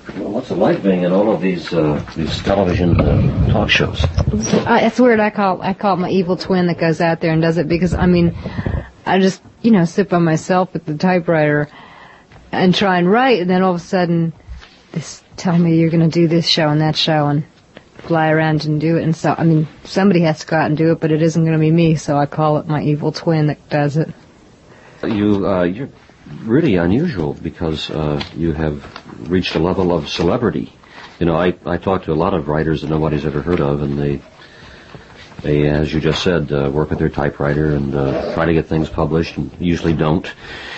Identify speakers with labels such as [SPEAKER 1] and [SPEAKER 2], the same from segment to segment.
[SPEAKER 1] Well, what's it like being in all of these television talk shows?
[SPEAKER 2] It's weird. I call it my evil twin that goes out there and does it because, I mean, I just, sit by myself at the typewriter and try and write, and then all of a sudden, tell me you're going to do this show and that show and fly around and do it. And so, I mean, somebody has to go out and do it, but it isn't going to be me, so I call it my evil twin that does it.
[SPEAKER 1] You're really unusual because you have reached a level of celebrity. I talk to a lot of writers that nobody's ever heard of, and they, as you just said, work with their typewriter and try to get things published, and usually don't.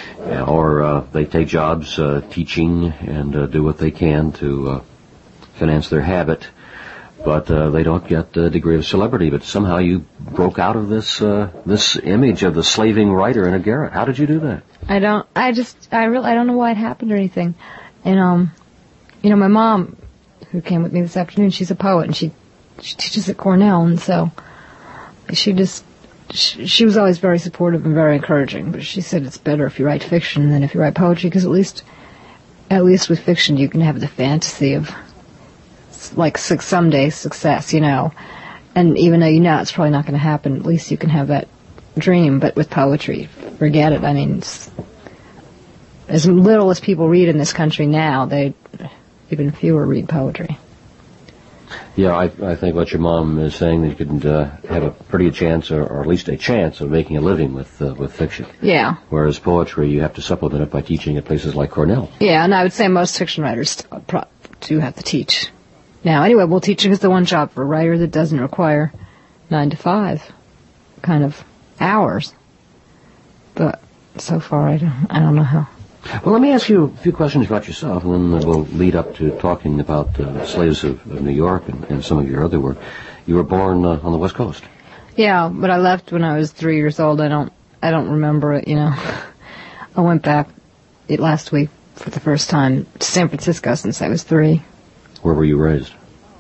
[SPEAKER 1] Or they take jobs teaching and do what they can to finance their habit, but they don't get the degree of celebrity. But somehow you broke out of this image of the slaving writer in a garret. How did you do that?
[SPEAKER 2] I don't know why it happened or anything. And my mom, who came with me this afternoon, she's a poet and she teaches at Cornell, and so she was always very supportive and very encouraging, but she said it's better if you write fiction than if you write poetry, because at least with fiction you can have the fantasy of, like, someday success, and even though it's probably not going to happen, at least you can have that dream. But with poetry, forget it. I mean, as little as people read in this country now, even fewer read poetry.
[SPEAKER 1] Yeah, I think what your mom is saying, that you could have a pretty chance, or at least a chance, of making a living with fiction.
[SPEAKER 2] Yeah.
[SPEAKER 1] Whereas poetry, you have to supplement it by teaching at places like Cornell.
[SPEAKER 2] Yeah, and I would say most fiction writers do have to teach. Now, anyway, teaching is the one job for a writer that doesn't require 9 to 5 kind of hours. But so far, I don't know how.
[SPEAKER 1] Well, let me ask you a few questions about yourself, and then we'll lead up to talking about Slaves of New York and some of your other work. You were born on the West Coast.
[SPEAKER 2] Yeah, but I left when I was 3 years old. I don't remember it, I went back last week for the first time to San Francisco since I was 3.
[SPEAKER 1] Where were you raised?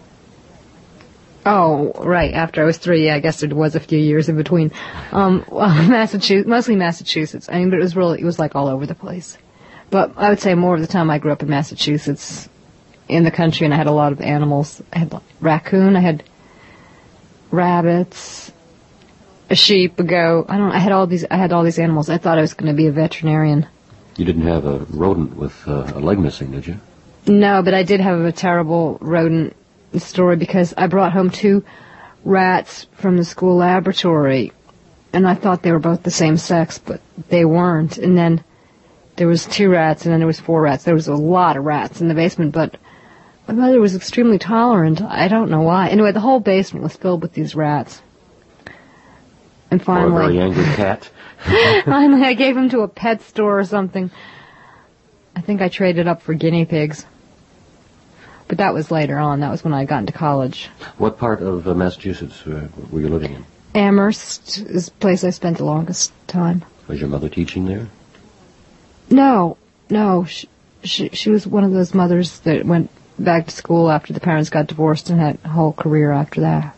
[SPEAKER 2] Oh, right, after I was 3, I guess there was a few years in between. Massachusetts, mostly Massachusetts. I mean, but it was like all over the place. But I would say more of the time I grew up in Massachusetts, in the country, and I had a lot of animals. I had raccoon, I had rabbits, a sheep, a goat. I had all these animals. I thought I was going to be a veterinarian.
[SPEAKER 1] You didn't have a rodent with a leg missing, did you?
[SPEAKER 2] No, but I did have a terrible rodent story because I brought home 2 rats from the school laboratory, and I thought they were both the same sex, but they weren't. And then there was 2 rats, and then there was 4 rats. There was a lot of rats in the basement, but my mother was extremely tolerant. I don't know why. Anyway, the whole basement was filled with these rats. And finally...
[SPEAKER 1] Or a very angry cat.
[SPEAKER 2] Finally, I gave them to a pet store or something. I think I traded up for guinea pigs. But that was later on. That was when I got into college. What part of Massachusetts were you living in? Amherst is the place I spent the longest time. Was your mother teaching there? No. She was one of those mothers that went back to school after the parents got divorced and had a whole career after that.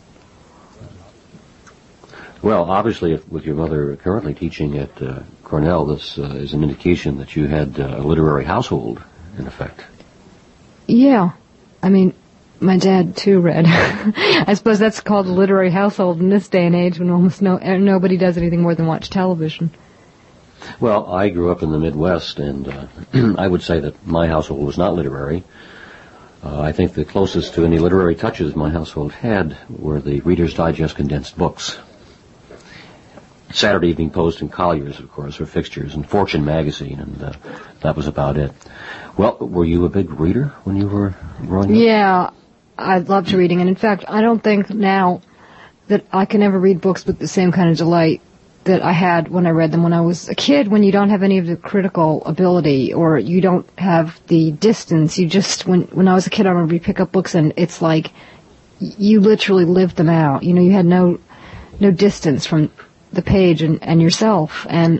[SPEAKER 2] Well, obviously, with your mother currently teaching at Cornell, this is an indication that you had a literary household, in effect. Yeah. I mean, my dad, too, read. I suppose that's called a literary household in this day and age when almost nobody does anything more than watch television. Well, I grew up in the Midwest, and I would say that my household was not literary. I think the closest to any literary touches my household had were the Reader's Digest condensed books. Saturday Evening Post and Collier's, of course, were fixtures, and Fortune magazine, and that was about it. Well, were you a big reader when you were growing up? Yeah, I loved reading, and in fact, I don't think now that I can ever read books with the same kind of delight that I had when I read them when I was a kid, when you don't have any of the critical ability, or you don't have the distance. You just, when I was a kid, I remember you pick up books, and it's like you literally lived them out. You had no distance from the page and yourself. And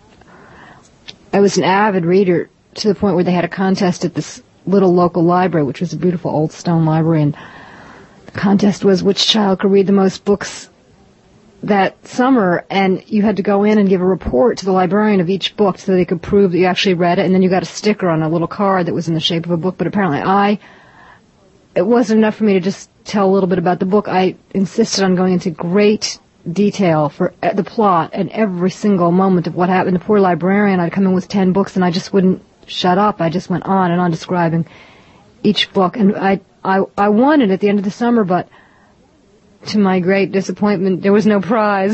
[SPEAKER 2] I was an avid reader to the point where they had a contest at this little local library, which was a beautiful old stone library, and the contest was which child could read the most books that summer, and you had to go in and give a report to the librarian of each book so they could prove that you actually read it, and then you got a sticker on a little card that was in the shape of a book. But apparently it wasn't enough for me to just tell a little bit about the book. I insisted on going into great detail for the plot and every single moment of what happened. The poor librarian, I'd come in with 10 books and I just wouldn't shut up. I just went on and on describing each book, and I won it at the end of the summer, but to my great disappointment, there was no prize.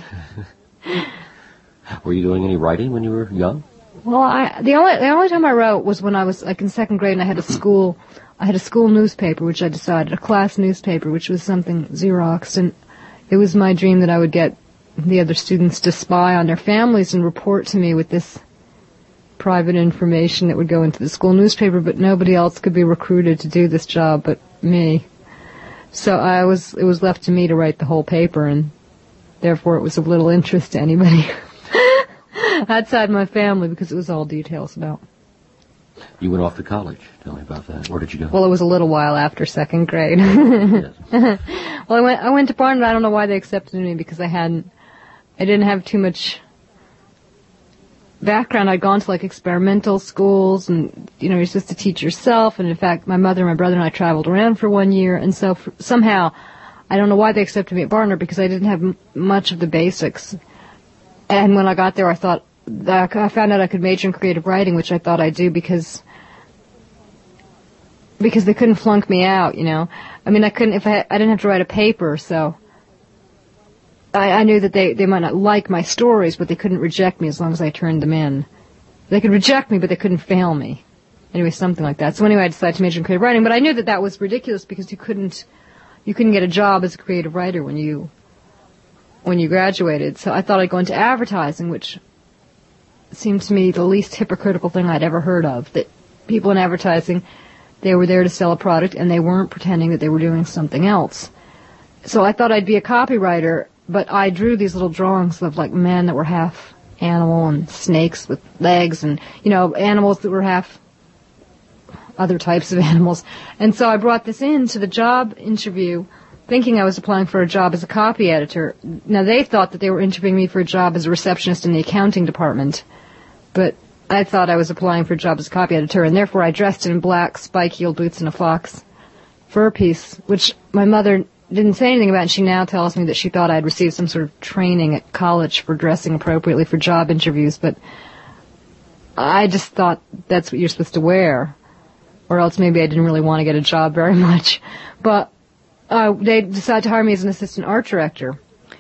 [SPEAKER 1] Were you doing any writing when you were young?
[SPEAKER 2] Well, the only time I wrote was when I was like in second grade, and I had a school newspaper, which I decided, a class newspaper, which was something Xeroxed, and it was my dream that I would get the other students to spy on their families and report to me with this private information that would go into the school newspaper, but nobody else could be recruited to do this job but me. So it was left to me to write the whole paper, and therefore it was of little interest to anybody outside my family because it was all details about.
[SPEAKER 1] You went off to college. Tell me about that. Where did you go?
[SPEAKER 2] Well, it was a little while after second grade.
[SPEAKER 1] Yes.
[SPEAKER 2] Well, I went to Barnard. I don't know why they accepted me because I didn't have too much background. I'd gone to like experimental schools, and you're supposed to teach yourself. And in fact, my mother, my brother, and I traveled around for 1 year. And so somehow, I don't know why they accepted me at Barnard because I didn't have much of the basics. And when I got there, I found out I could major in creative writing, which I thought I'd do because they couldn't flunk me out. I mean, I didn't have to write a paper, so I knew that they might not like my stories, but they couldn't reject me as long as I turned them in. They could reject me, but they couldn't fail me. Anyway, something like that. So anyway, I decided to major in creative writing, but I knew that was ridiculous because you couldn't get a job as a creative writer when you graduated. So I thought I'd go into advertising, which seemed to me the least hypocritical thing I'd ever heard of. That people in advertising, they were there to sell a product, and they weren't pretending that they were doing something else. So I thought I'd be a copywriter, but I drew these little drawings of like men that were half animal and snakes with legs and, animals that were half other types of animals. And so I brought this into the job interview thinking I was applying for a job as a copy editor. Now they thought that they were interviewing me for a job as a receptionist in the accounting department, but I thought I was applying for a job as a copy editor, and therefore I dressed in black spike-heeled boots and a fox fur piece, which my mother didn't say anything about, and she now tells me that she thought I'd received some sort of training at college for dressing appropriately for job interviews, but I just thought that's what you're supposed to wear, or else maybe I didn't really want to get a job very much. But they decided to hire me as an assistant art director,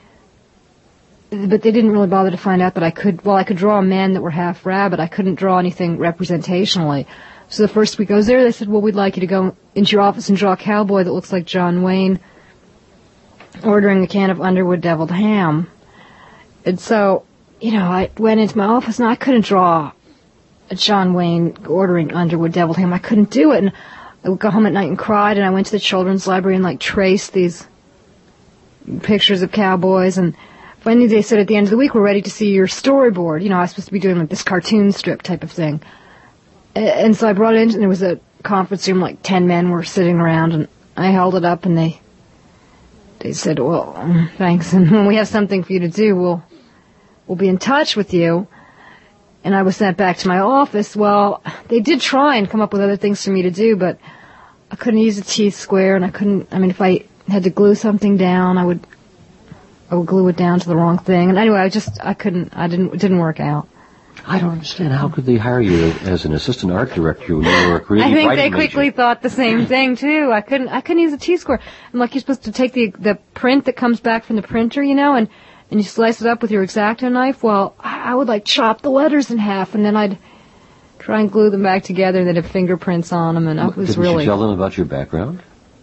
[SPEAKER 2] but they didn't really bother to find out that I could draw men that were half rabbit. I couldn't draw anything representationally. So the first week I was there, they said, well, we'd like you to go into your office and draw a cowboy that looks like John Wayne ordering a can of Underwood deviled ham. And so, I went into my office and I couldn't draw a John Wayne ordering Underwood deviled ham. I couldn't do it. And I would go home at night and cried, and I went to the children's library and traced these pictures of cowboys. And finally they said at the end of the week, we're ready to see your storyboard. I was supposed to be doing this cartoon strip type of thing. And so I brought it in, and there was a conference room, 10 men were sitting around, and I held it up, and they said, well, thanks, and when we have something for you to do, we'll be in touch with you. And I was sent back to my office. Well, they did try and come up with other things for me to do, but I couldn't use a T-square, and if I had to glue something down, I would glue it down to the wrong thing. And anyway, it didn't work out.
[SPEAKER 1] I don't understand. How could they hire you as an assistant art director when you were a creative writing major?
[SPEAKER 2] I think they quickly thought the same thing too. I couldn't use a T-square. And you're supposed to take the print that comes back from the printer, and you slice it up with your X-Acto knife. Well, I would chop the letters in half, and then I'd try and glue them back together, and they'd have fingerprints on them, and I was
[SPEAKER 1] Didn't you tell them about your background?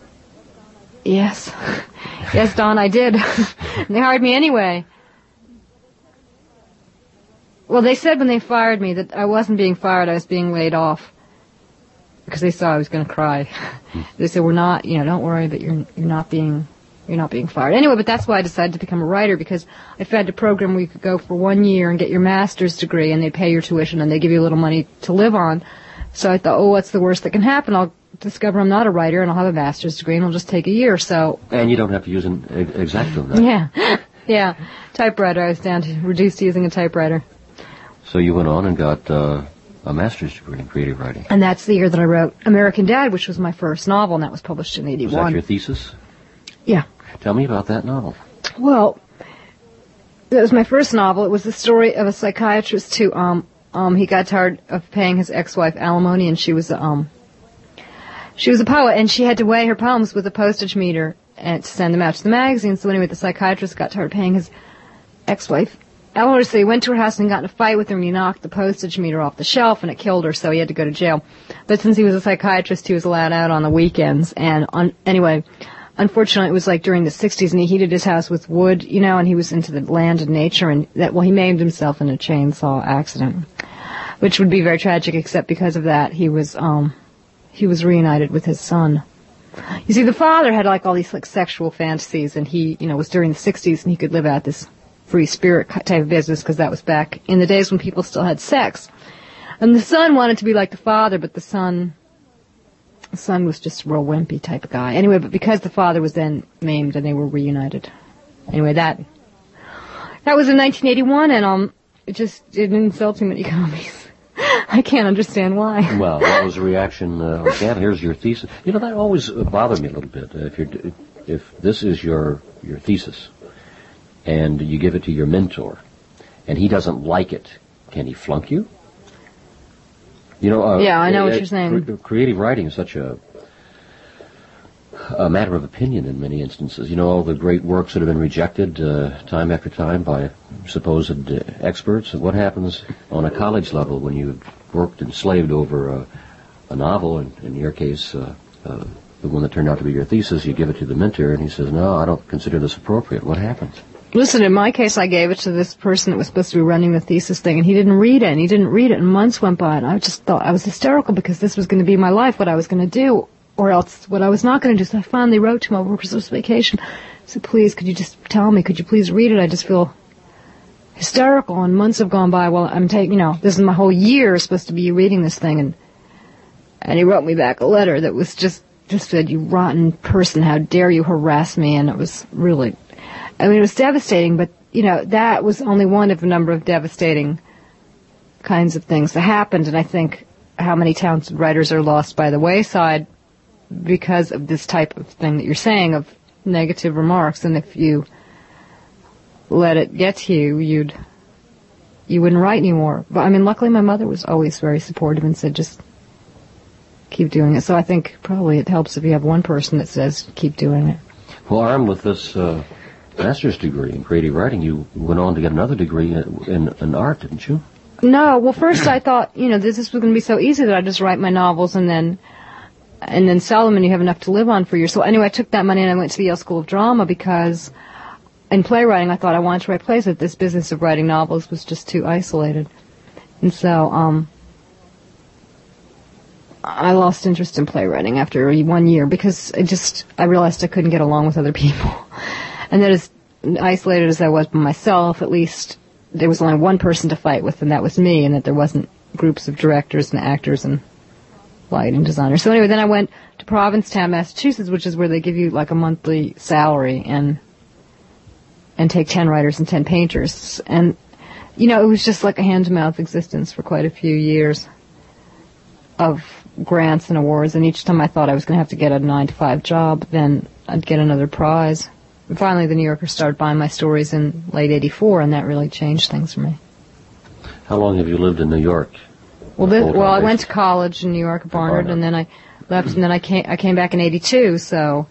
[SPEAKER 2] Yes. Yes, Don, I did. They hired me anyway. Well, they said when they fired me that I wasn't being fired, I was being laid off. Because they saw I was going to cry. They said, we're not, don't worry, but you're not being fired. Anyway, but that's why I decided to become a writer, because I found a program where you could go for 1 year and get your master's degree, and they pay your tuition, and they give you a little money to live on. So I thought, what's the worst that can happen? I'll discover I'm not a writer, and I'll have a master's degree, and it'll just take a year, so...
[SPEAKER 1] And you don't have to use an X-Acto knife.
[SPEAKER 2] Yeah. Yeah, typewriter. I was reduced to using a typewriter.
[SPEAKER 1] So you went on and got a master's degree in creative writing.
[SPEAKER 2] And that's the year that I wrote American Dad, which was my first novel, and that was published in 81.
[SPEAKER 1] Was that your thesis?
[SPEAKER 2] Yeah.
[SPEAKER 1] Tell me about that novel.
[SPEAKER 2] Well, that was my first novel. It was the story of a psychiatrist who, he got tired of paying his ex-wife alimony, and she was a poet, and she had to weigh her poems with a postage meter and to send them out to the magazine. So anyway, the psychiatrist got tired of paying his ex-wife alimony, so he went to her house and got in a fight with her, and he knocked the postage meter off the shelf, and it killed her, so he had to go to jail. But since he was a psychiatrist, he was allowed out on the weekends, and anyway, unfortunately, it was like during the 60s, and he heated his house with wood, and he was into the land and nature, and he maimed himself in a chainsaw accident, which would be very tragic, except because of that, he was reunited with his son. You see, the father had like all these like sexual fantasies, and he, was during the 60s, and he could live out this free spirit type of business, because that was back in the days when people still had sex. And the son wanted to be like the father, but the son was just a real wimpy type of guy. Anyway, but because the father was then maimed and they were reunited. Anyway, that was in 1981, and it didn't sell too many copies. I can't understand why.
[SPEAKER 1] Well, that was a reaction. Here's your thesis. That always bothered me a little bit. If this is your thesis, and you give it to your mentor, and he doesn't like it, can he flunk you?
[SPEAKER 2] Yeah, I know what you're saying.
[SPEAKER 1] Creative writing is such a matter of opinion in many instances. All the great works that have been rejected time after time by supposed experts. What happens on a college level when you've worked and slaved over a novel, and in your case, the one that turned out to be your thesis, you give it to the mentor, and he says, no, I don't consider this appropriate. What happens?
[SPEAKER 2] Listen, in my case, I gave it to this person that was supposed to be running the thesis thing, and he didn't read it, and months went by, and I just thought I was hysterical because this was going to be my life, what I was going to do, or else what I was not going to do. So I finally wrote to him over Christmas vacation. I said, please, could you just tell me, could you please read it? I just feel hysterical, and months have gone by. Well, I'm taking, this is my whole year supposed to be you reading this thing, and he wrote me back a letter that was just said, you rotten person, how dare you harass me, and it was really, it was devastating, but, that was only one of a number of devastating kinds of things that happened, and I think how many talented writers are lost by the wayside because of this type of thing that you're saying, of negative remarks, and if you let it get to you, you wouldn't write anymore. But, luckily my mother was always very supportive and said, just keep doing it. So I think probably it helps if you have one person that says, keep doing it.
[SPEAKER 1] Well, armed with this master's degree in creative writing, you went on to get another degree in art, didn't you?
[SPEAKER 2] No, well, first I thought, this was going to be so easy that I'd just write my novels and then sell them, and you have enough to live on for years. So anyway, I took that money and I went to the Yale School of Drama, because in playwriting I thought I wanted to write plays, that this business of writing novels was just too isolated. And so I lost interest in playwriting after 1 year, because I realized I couldn't get along with other people. And that as isolated as I was by myself, at least there was only one person to fight with, and that was me, and that there wasn't groups of directors and actors and lighting designers. So anyway, then I went to Provincetown, Massachusetts, which is where they give you like a monthly salary and take 10 writers and 10 painters. And, it was just like a hand-to-mouth existence for quite a few years of grants and awards. And each time I thought I was going to have to get a 9-to-5 job, then I'd get another prize. And finally, the New Yorker started buying my stories in late '84, and that really changed things for me.
[SPEAKER 1] How long have you lived in New York?
[SPEAKER 2] Well, I went to college in New York at Barnard, and then I left, and then I came back in '82. So,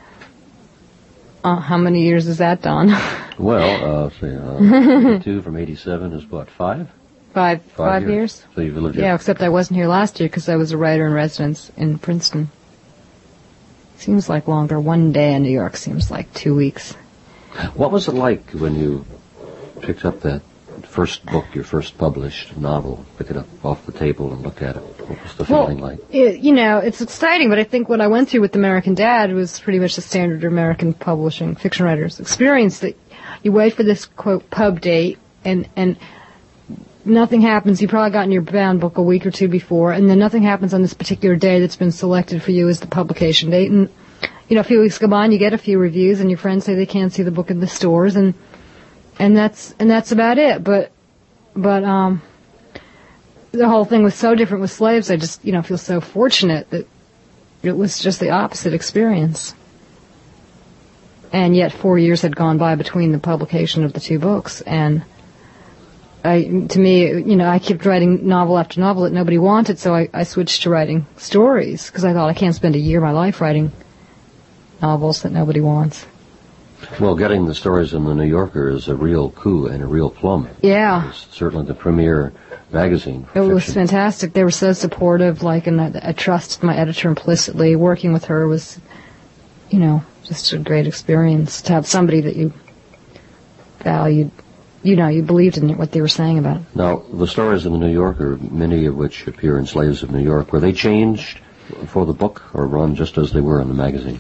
[SPEAKER 2] how many years is that, Don?
[SPEAKER 1] Well, 82 from '87 is what, 5?
[SPEAKER 2] 5 years.
[SPEAKER 1] So you've lived here.
[SPEAKER 2] Yeah, except I wasn't here last year because I was a writer in residence in Princeton. Seems like longer. 1 day in New York seems like 2 weeks.
[SPEAKER 1] What was it like when you picked up that first book, your first published novel, pick it up off the table and look at it? What was the feeling like?
[SPEAKER 2] It's exciting, but I think what I went through with American Dad was pretty much the standard American publishing fiction writers experience, that you wait for this, quote, pub date, and nothing happens. You probably got in your bound book a week or two before, and then nothing happens on this particular day that's been selected for you as the publication date. And, a few weeks go by and you get a few reviews, and your friends say they can't see the book in the stores, and And that's about it. But the whole thing was so different with slaves. I just, feel so fortunate that it was just the opposite experience. And yet 4 years had gone by between the publication of the two books, and I kept writing novel after novel that nobody wanted, so I switched to writing stories, because I thought I can't spend a year of my life writing novels that nobody wants.
[SPEAKER 1] Well, getting the stories in the New Yorker is a real coup and a real plum.
[SPEAKER 2] Yeah.
[SPEAKER 1] It's certainly the premier magazine for
[SPEAKER 2] fiction.
[SPEAKER 1] It
[SPEAKER 2] was fantastic. They were so supportive, and I trusted my editor implicitly. Working with her was, just a great experience to have somebody that you valued. You believed in what they were saying about it.
[SPEAKER 1] Now, the stories in the New Yorker, many of which appear in Slaves of New York, were they changed for the book or run just as they were in the magazine?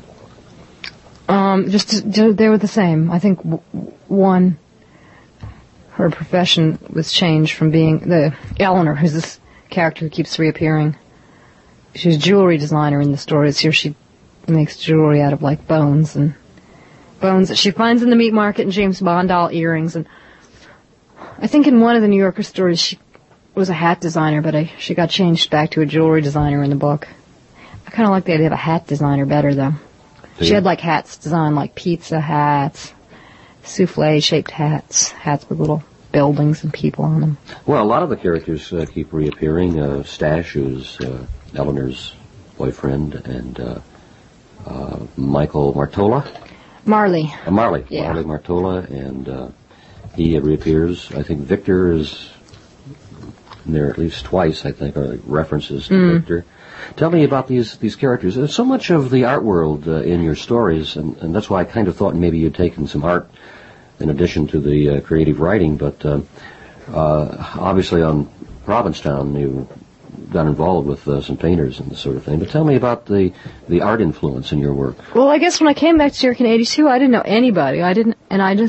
[SPEAKER 2] They were the same. I think one, her profession was changed from being Eleanor, who's this character who keeps reappearing. She's a jewelry designer in the stories. Here she makes jewelry out of bones that she finds in the meat market, and James Bond doll earrings. And I think in one of the New Yorker stories she was a hat designer, but she got changed back to a jewelry designer in the book. I kind of like the idea of a hat designer better, though. She had hats designed like pizza hats, souffle-shaped hats with little buildings and people on them.
[SPEAKER 1] Well, a lot of the characters keep reappearing. Stash, who's Eleanor's boyfriend, and Michael Martola.
[SPEAKER 2] Marley.
[SPEAKER 1] Marley.
[SPEAKER 2] Yeah.
[SPEAKER 1] Marley Martola, and he reappears. I think Victor is there at least twice, I think, are references to Victor. Tell me about these characters. There's so much of the art world in your stories, and that's why I kind of thought maybe you'd taken some art in addition to the creative writing, but obviously on Provincetown you got involved with some painters and this sort of thing. But tell me about the art influence in your work.
[SPEAKER 2] Well, I guess when I came back to New York in '82, I didn't know anybody. I didn't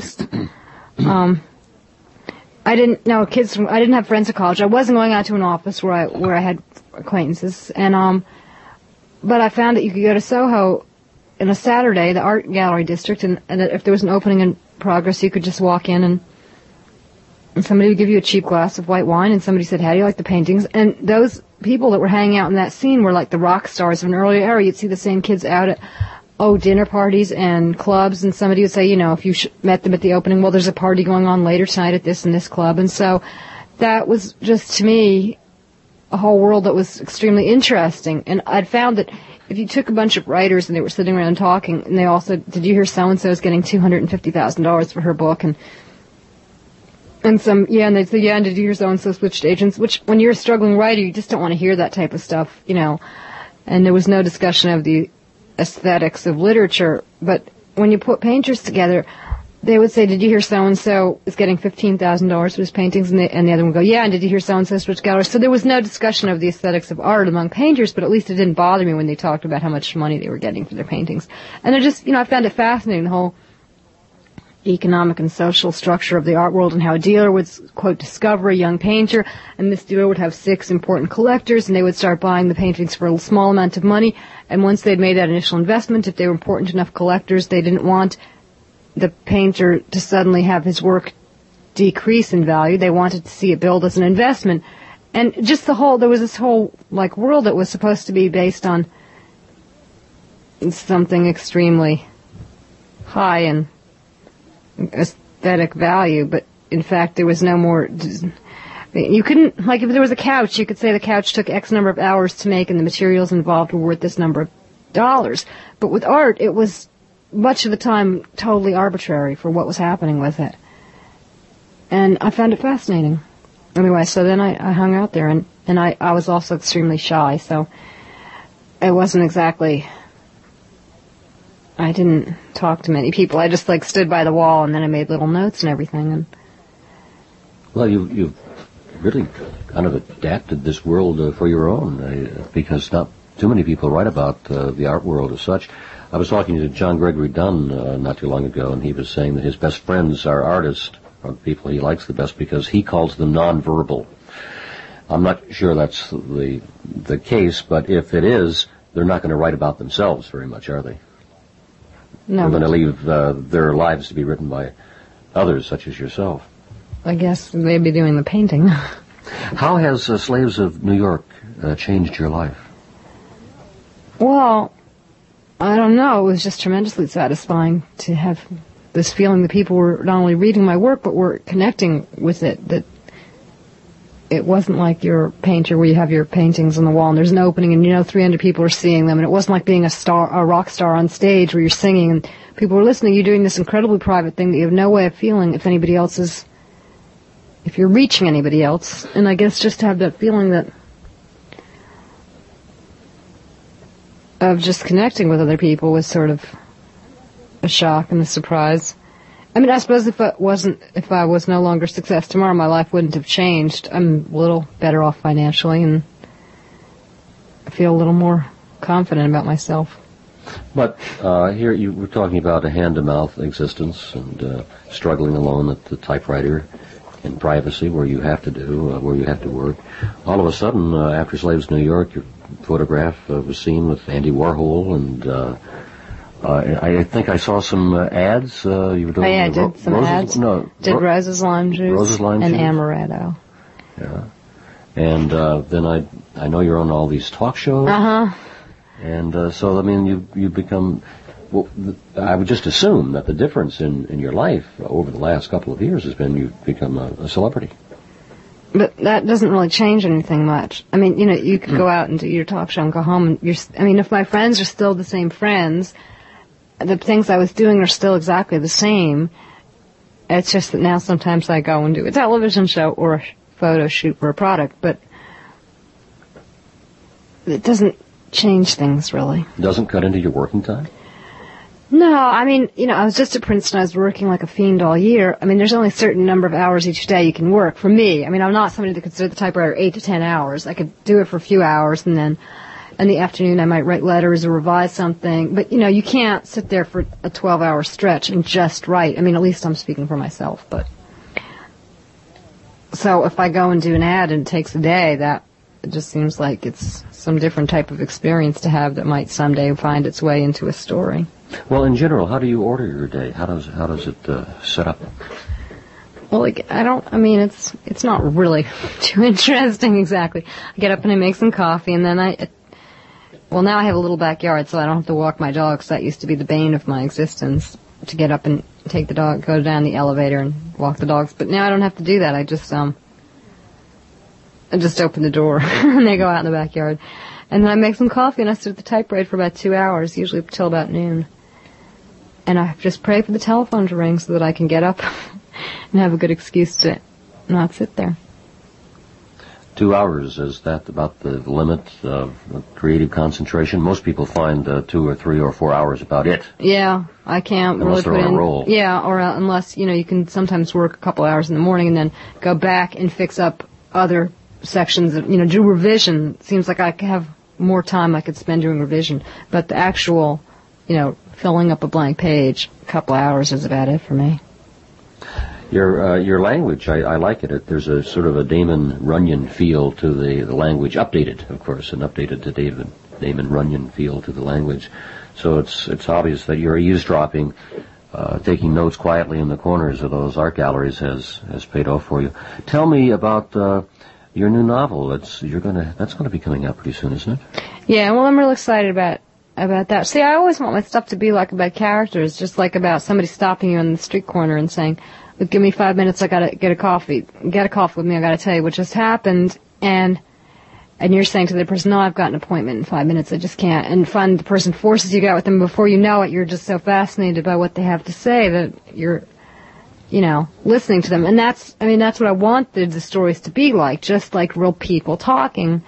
[SPEAKER 2] know kids. I didn't have friends at college. I wasn't going out to an office where I had acquaintances, and but I found that you could go to Soho on a Saturday, the art gallery district, and if there was an opening in progress, you could just walk in and somebody would give you a cheap glass of white wine, and somebody said, "How do you like the paintings?" And those people that were hanging out in that scene were like the rock stars of an earlier era. You'd see the same kids out at dinner parties and clubs, and somebody would say, if you met them at the opening, well, there's a party going on later tonight at this and this club. And so that was just, to me, a whole world that was extremely interesting. And I'd found that if you took a bunch of writers and they were sitting around talking, and they all said, "Did you hear so-and-so is getting $250,000 for her book?" And they'd say, "Yeah, and did you hear so-and-so switched agents?" Which, when you're a struggling writer, you just don't want to hear that type of stuff, And there was no discussion of the aesthetics of literature, but when you put painters together, they would say, "Did you hear so-and-so is getting $15,000 for his paintings?" And the other one would go, "Yeah, and did you hear so-and-so switched galleries?" So there was no discussion of the aesthetics of art among painters, but at least it didn't bother me when they talked about how much money they were getting for their paintings. And I just, I found it fascinating, the whole economic and social structure of the art world, and how a dealer would, quote, discover a young painter, and this dealer would have 6 important collectors, and they would start buying the paintings for a small amount of money, and once they'd made that initial investment, if they were important enough collectors, they didn't want the painter to suddenly have his work decrease in value. They wanted to see it build as an investment. And just there was this whole, world that was supposed to be based on something extremely high in aesthetic value, but in fact there was no more. You couldn't, if there was a couch, you could say the couch took X number of hours to make and the materials involved were worth this number of dollars. But with art, it was much of the time totally arbitrary for what was happening with it. And I found it fascinating. Anyway, so then I hung out there, and I was also extremely shy, so it wasn't exactly, I didn't talk to many people. I just stood by the wall, and then I made little notes and everything. And
[SPEAKER 1] well, you've really kind of adapted this world for your own, because not too many people write about the art world as such. I was talking to John Gregory Dunn not too long ago, and he was saying that his best friends are artists, or the people he likes the best, because he calls them nonverbal. I'm not sure that's the case, but if it is, they're not going to write about themselves very much, are they?
[SPEAKER 2] No.
[SPEAKER 1] They're going to leave their lives to be written by others such as yourself.
[SPEAKER 2] I guess they'd be doing the painting.
[SPEAKER 1] How has Slaves of New York changed your life?
[SPEAKER 2] Well, I don't know. It was just tremendously satisfying to have this feeling that people were not only reading my work, but were connecting with it, that it wasn't like you're a painter where you have your paintings on the wall and there's an opening and 300 people are seeing them, and it wasn't like being a rock star on stage where you're singing and people are listening. You're doing this incredibly private thing that you have no way of feeling if you're reaching anybody else. And I guess just to have that feeling of just connecting with other people was sort of a shock and a surprise. I mean, I suppose if I was no longer success tomorrow, my life wouldn't have changed. I'm a little better off financially, and I feel a little more confident about myself.
[SPEAKER 1] But here you were talking about a hand-to-mouth existence and struggling alone at the typewriter in privacy, where you have to work. All of a sudden, after Slaves of New York, your photograph was seen with Andy Warhol, and I think I saw some ads. You were doing
[SPEAKER 2] I did some ads.
[SPEAKER 1] No,
[SPEAKER 2] did Rose's Lime Juice and Amaretto.
[SPEAKER 1] Yeah, and then I know you're on all these talk shows. And so I mean you become. Well, I would just assume that the difference in your life over the last couple of years has been you've become a celebrity.
[SPEAKER 2] But that doesn't really change anything much. I mean, you could go out and do your talk show and go home. And if my friends are still the same friends, the things I was doing are still exactly the same. It's just that now sometimes I go and do a television show or a photo shoot for a product, but it doesn't change things really.
[SPEAKER 1] Doesn't cut into your working time?
[SPEAKER 2] No, I mean, I was just at Princeton. I was working like a fiend all year. I mean, there's only a certain number of hours each day you can work. For me, I mean, I'm not somebody that consider the typewriter 8 to 10 hours. I could do it for a few hours, and then in the afternoon I might write letters or revise something. But, you can't sit there for a 12-hour stretch and just write. I mean, at least I'm speaking for myself. But so if I go and do an ad and it takes a day, that it just seems like it's some different type of experience to have that might someday find its way into a story.
[SPEAKER 1] Well, in general, how do you order your day? How does it set up?
[SPEAKER 2] Well, it's not really too interesting exactly. I get up and I make some coffee, and then now I have a little backyard, so I don't have to walk my dogs. That used to be the bane of my existence, to get up and take the dog, go down the elevator and walk the dogs. But now I don't have to do that. I just open the door and they go out in the backyard. And then I make some coffee and I sit at the typewriter for about 2 hours, usually till about noon. And I just pray for the telephone to ring so that I can get up and have a good excuse to not sit there.
[SPEAKER 1] 2 hours, is that about the limit of creative concentration? Most people find 2 or 3 or 4 hours about it.
[SPEAKER 2] Yeah, I can't
[SPEAKER 1] unless
[SPEAKER 2] really put
[SPEAKER 1] in. Roll.
[SPEAKER 2] Yeah, or unless, you can sometimes work a couple hours in the morning and then go back and fix up other sections of, do revision. Seems like I have more time I could spend doing revision. But the actual, filling up a blank page, a couple hours is about it for me.
[SPEAKER 1] Your language, I like it. There's a sort of a Damon Runyon feel to the language, updated, of course, and updated to Damon Runyon feel to the language. So it's obvious that you're eavesdropping, taking notes quietly in the corners of those art galleries has paid off for you. Tell me about your new novel. That's going to be coming out pretty soon, isn't it?
[SPEAKER 2] Yeah, well, I'm real excited about that. See, I always want my stuff to be like about characters, just like about somebody stopping you on the street corner and saying, "Look, give me 5 minutes, I gotta get a coffee. Get a coffee with me, I gotta tell you what just happened." And you're saying to the person, "No, I've got an appointment in 5 minutes, I just can't." And the person forces you to get with them. Before you know it, you're just so fascinated by what they have to say that you're, listening to them. And that's what I wanted the stories to be like, just like real people talking.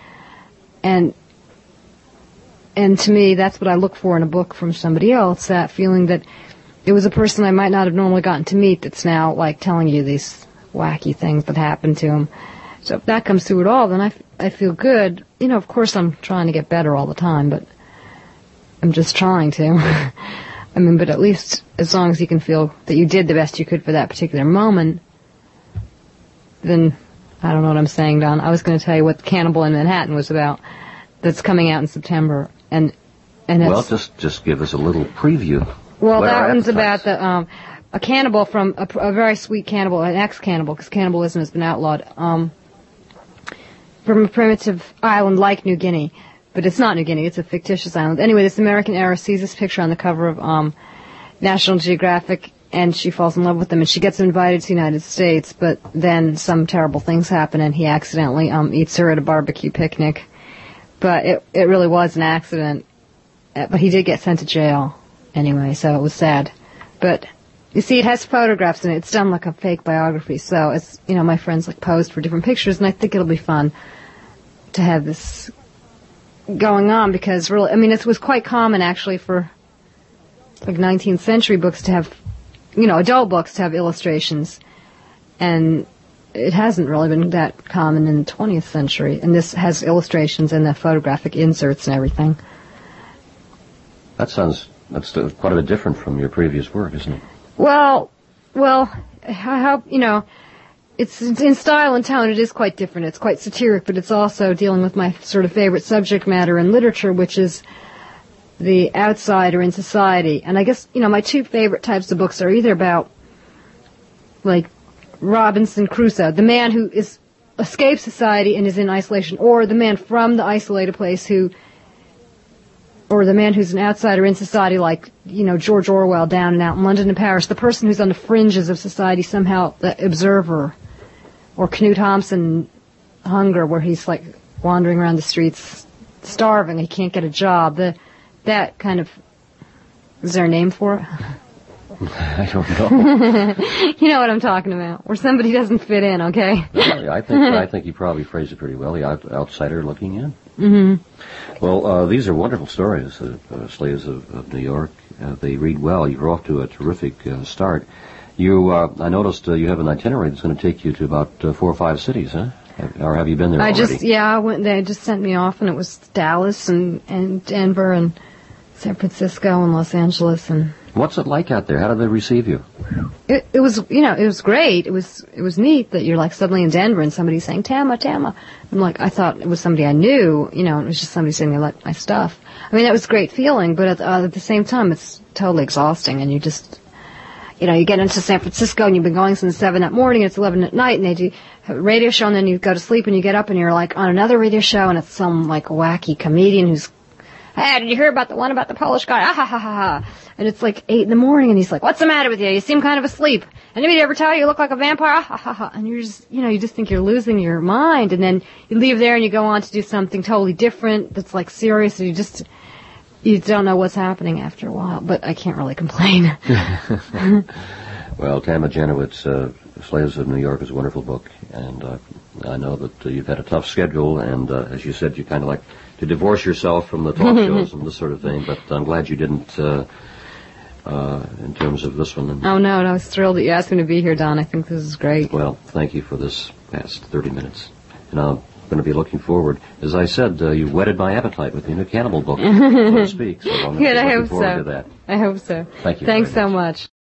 [SPEAKER 2] And to me, that's what I look for in a book from somebody else, that feeling that it was a person I might not have normally gotten to meet that's now, like, telling you these wacky things that happened to him. So if that comes through at all, then I feel good. Of course I'm trying to get better all the time, but I'm just trying to. But at least as long as you can feel that you did the best you could for that particular moment, then I don't know what I'm saying, Don. I was going to tell you what Cannibal in Manhattan was about. That's coming out in September, and
[SPEAKER 1] well, just give us a little preview.
[SPEAKER 2] Well, that one's about the a cannibal from a very sweet cannibal, an ex-cannibal, because cannibalism has been outlawed, from a primitive island like New Guinea. But it's not New Guinea, it's a fictitious island. Anyway, this American heiress sees this picture on the cover of National Geographic, and she falls in love with him, and she gets invited to the United States, but then some terrible things happen, and he accidentally eats her at a barbecue picnic. But it really was an accident. But he did get sent to jail anyway, so it was sad. But you see, it has photographs in it. It's done like a fake biography, so it's, you know, my friends like posed for different pictures, and I think it'll be fun to have this going on, because really, I mean, it was quite common actually for like 19th century books to have, you know, adult books to have illustrations, and it hasn't really been that common in the 20th century, and this has illustrations and the photographic inserts and everything.
[SPEAKER 1] That's quite a bit different from your previous work, isn't it?
[SPEAKER 2] Well, I hope, you know, it's in style and tone, it is quite different. It's quite satiric, but it's also dealing with my sort of favorite subject matter in literature, which is the outsider in society. And I guess, you know, my two favorite types of books are either about, like, Robinson Crusoe, the man who escapes society and is in isolation, or the man from the isolated place or the man who's an outsider in society, like, you know, George Orwell down and out in London and Paris, the person who's on the fringes of society, somehow the observer. Or Knut Hamsun, Hunger, where he's like wandering around the streets starving, he can't get a job. That kind of, is there a name for it?
[SPEAKER 1] I don't know.
[SPEAKER 2] You know what I'm talking about, where somebody doesn't fit in, okay?
[SPEAKER 1] No, I think you probably phrased it pretty well, the outsider looking in.
[SPEAKER 2] Mm-hmm.
[SPEAKER 1] Well, these are wonderful stories, Slaves of New York. They read well. You're off to a terrific start. I noticed you have an itinerary that's going to take you to about 4 or 5 cities, huh? Or have you been there already?
[SPEAKER 2] I went. They just sent me off, and it was Dallas and Denver and San Francisco and Los Angeles. And
[SPEAKER 1] what's it like out there? How do they receive you?
[SPEAKER 2] It was, you know, it was great. It was neat that you're like suddenly in Denver and somebody's saying Tama. I'm like, I thought it was somebody I knew, you know, and it was just somebody saying they liked my stuff. I mean, that was a great feeling, but at the same time, it's totally exhausting, and you just, you know, you get into San Francisco and you've been going since 7 that morning, it's 11 at night, and they do a radio show, and then you go to sleep and you get up and you're like on another radio show, and it's some like wacky comedian who's, hey, did you hear about the one about the Polish guy? Ah, ha, ha, ha, ha. And it's like 8 in the morning, and he's like, what's the matter with you? You seem kind of asleep. Anybody ever tell you look like a vampire? Ah, ha, ha, ha. And you're just, you know, you just think you're losing your mind, and then you leave there and you go on to do something totally different that's like serious, and you don't know what's happening after a while, but I can't really complain.
[SPEAKER 1] Well, Tama Janowitz, Slaves of New York is a wonderful book, and I know that you've had a tough schedule, and as you said, you kind of like to divorce yourself from the talk shows and this sort of thing, but I'm glad you didn't in terms of this one.
[SPEAKER 2] Oh, no, I was thrilled that you asked me to be here, Don. I think this is great.
[SPEAKER 1] Well, thank you for this past 30 minutes. And I'm going to be looking forward. As I said, you whetted my appetite with your new cannibal book, so to speak. So I'm
[SPEAKER 2] Good, I
[SPEAKER 1] looking
[SPEAKER 2] hope
[SPEAKER 1] forward
[SPEAKER 2] so.
[SPEAKER 1] to that.
[SPEAKER 2] I hope so.
[SPEAKER 1] Thank you.
[SPEAKER 2] Thanks so much.